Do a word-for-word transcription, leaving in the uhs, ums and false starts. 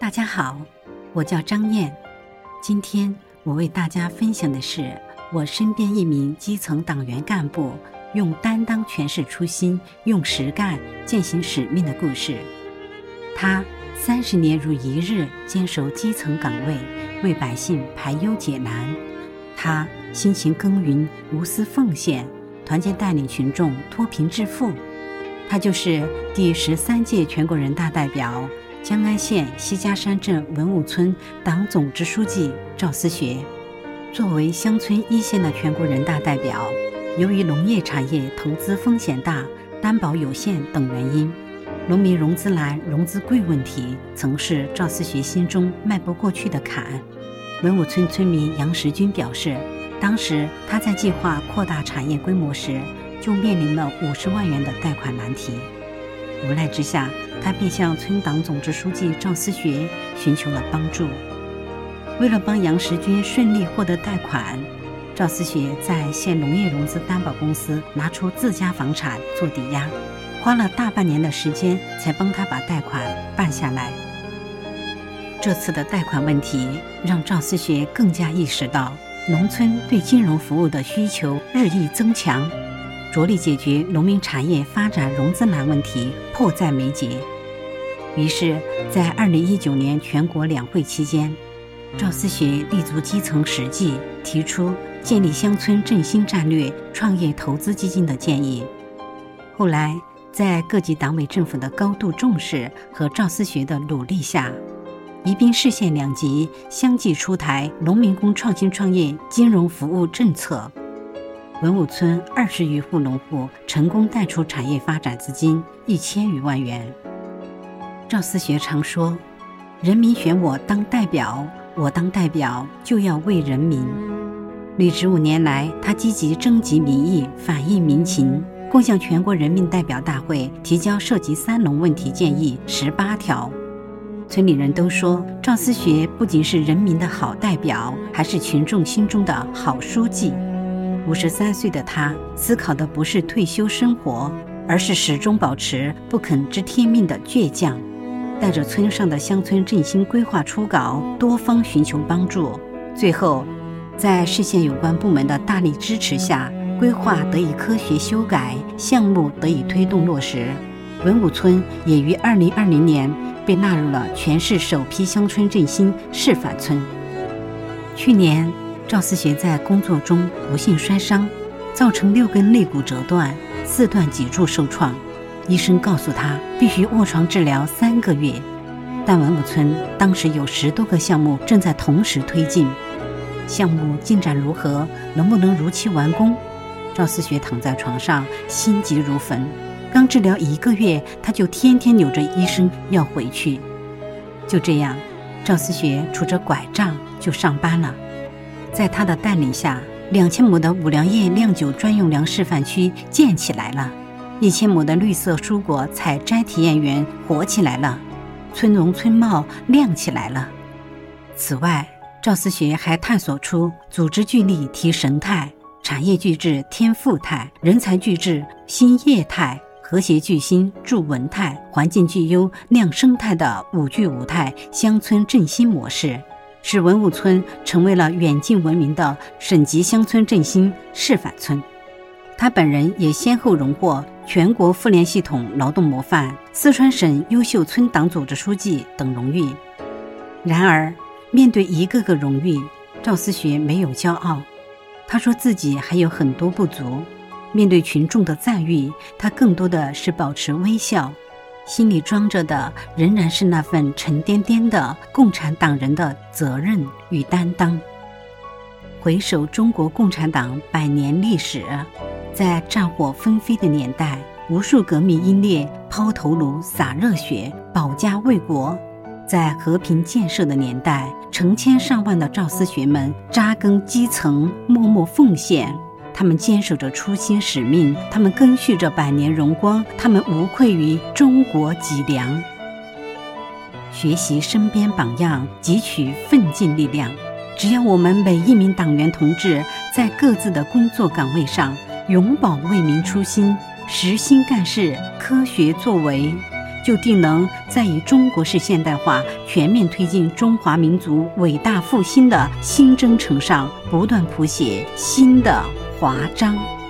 大家好，我叫张燕。今天我为大家分享的是我身边一名基层党员干部用担当诠释初心，用实干践行使命的故事。他三十年如一日坚守基层岗位，为百姓排忧解难。他辛勤耕耘，无私奉献，团结带领群众脱贫致富。他就是第十三届全国人大代表，江安县西家山镇文武村党总支书记赵思学。作为乡村一线的全国人大代表，由于农业产业投资风险大、担保有限等原因，农民融资难、融资贵问题曾是赵思学心中迈不过去的坎。文武村村民杨时军表示，当时他在计划扩大产业规模时，就面临了五十万元的贷款难题。无奈之下，他便向村党总支书记赵思学寻求了帮助。为了帮杨时军顺利获得贷款，赵思学在县农业融资担保公司拿出自家房产做抵押，花了大半年的时间才帮他把贷款办下来。这次的贷款问题让赵思学更加意识到农村对金融服务的需求日益增强，着力解决农民产业发展融资难问题迫在眉睫。于是在二零一九年全国两会期间，赵思学立足基层实际，提出建立乡村振兴战略、创业投资基金的建议。后来在各级党委政府的高度重视和赵思学的努力下，宜宾市县两级相继出台农民工创新创业金融服务政策，文武村二十余户农户成功贷出产业发展资金一千余万元。赵思学常说，人民选我当代表，我当代表就要为人民。履职五年来，他积极征集民意，反映民情，共向全国人民代表大会提交涉及三农问题建议十八条。村里人都说，赵思学不仅是人民的好代表，还是群众心中的好书记。五十三岁的他，思考的不是退休生活，而是始终保持不肯知天命的倔强。带着村上的乡村振兴规划初稿，多方寻求帮助，最后在市县有关部门的大力支持下，规划得以科学修改，项目得以推动落实。文武村也于二零二零年被纳入了全市首批乡村振兴示范村。去年赵思学在工作中不幸摔伤，造成六根肋骨折断，四段脊柱受创，医生告诉他必须卧床治疗三个月。但文武村当时有十多个项目正在同时推进，项目进展如何，能不能如期完工？赵思学躺在床上，心急如焚。刚治疗一个月，他就天天扭着医生要回去。就这样，赵思学拄着拐杖就上班了。在他的带领下，两千亩的五粮液酿酒专用粮示范区建起来了，一千亩的绿色蔬果采摘体验园活起来了，村农村贸亮起来了。此外，赵思学还探索出组织聚力提神态、产业聚智添富态、人才聚智新业态、和谐聚心助文态、环境聚优亮生态的五聚五态乡村振兴模式，使文武村成为了远近闻名的省级乡村振兴示范村。他本人也先后荣获全国妇联系统劳动模范、四川省优秀村党组织书记等荣誉。然而，面对一个个荣誉，赵思学没有骄傲。他说自己还有很多不足，面对群众的赞誉，他更多的是保持微笑，心里装着的仍然是那份沉甸甸的共产党人的责任与担当。回首中国共产党百年历史，在战火纷飞的年代，无数革命英烈抛头颅洒热血，保家卫国。在和平建设的年代，成千上万的赵思学们扎根基层，默默奉献。他们坚守着初心使命，他们赓续着百年荣光，他们无愧于中国脊梁。学习身边榜样，汲取奋进力量。只要我们每一名党员同志在各自的工作岗位上永葆为民初心，实心干事，科学作为， 就定能在以中国式现代化全面推进中华民族伟大复兴的新征程上，不断谱写新的华章。